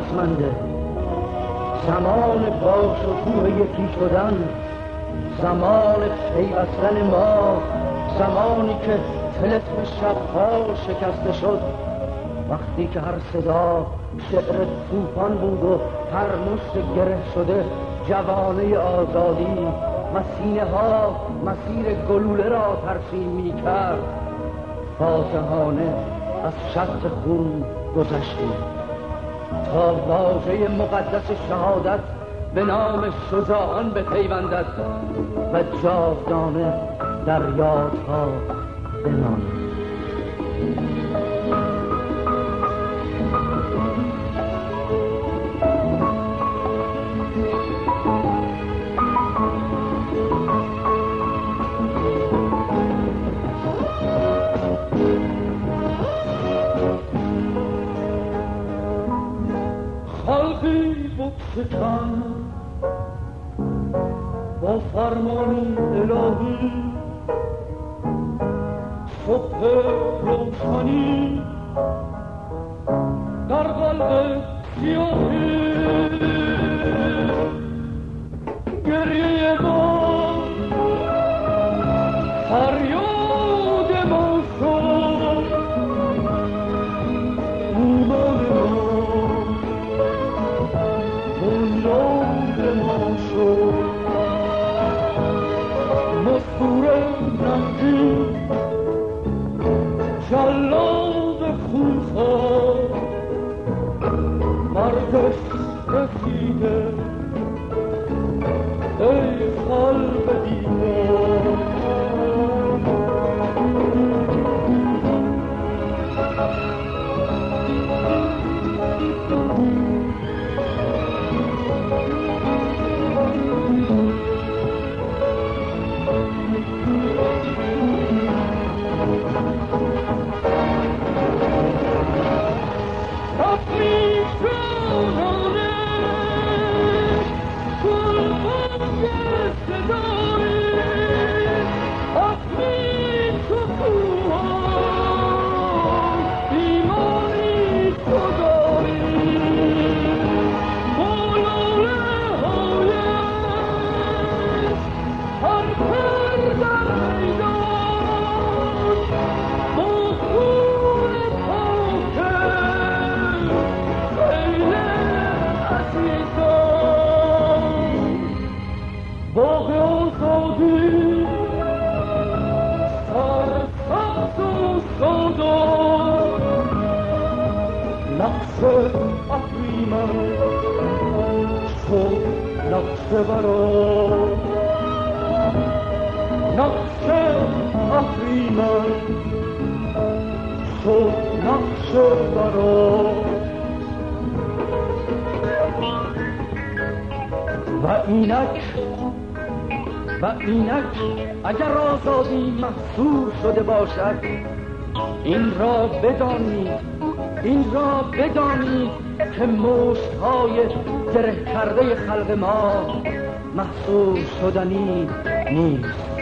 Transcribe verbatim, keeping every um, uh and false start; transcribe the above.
رسمنده، زمان باش و کوه یکی شدن، زمان پیوستن ما، زمانی که تلتم شبها شکسته شد، وقتی که هر صدا شعر طوفان بود و هر مشت گره شده جوانه آزادی و سینه ها مسیر گلوله را ترسیم می کرد. فاتحانه از شط خون گذشتیم تا واژه مقدس شهادت به نام شجاعان بپیوندد و جاودانه در یادها بماند. شکن با فرمان الهی صبح روشنی در قلب سیاهی گریه ما فریاد ما شد، ایمان ما شد، مستور رنگی جلاد خونخوار مرگش رسیده ای قلب دیوار. نقشه برا نقشه اهریمن شد، نقشه برا و اینک و اینک اگر آزادی محصور شده باشد، این را بدانید این را بدانید که مشت‌های گره کرده خلق ما محصور شدنی نیست.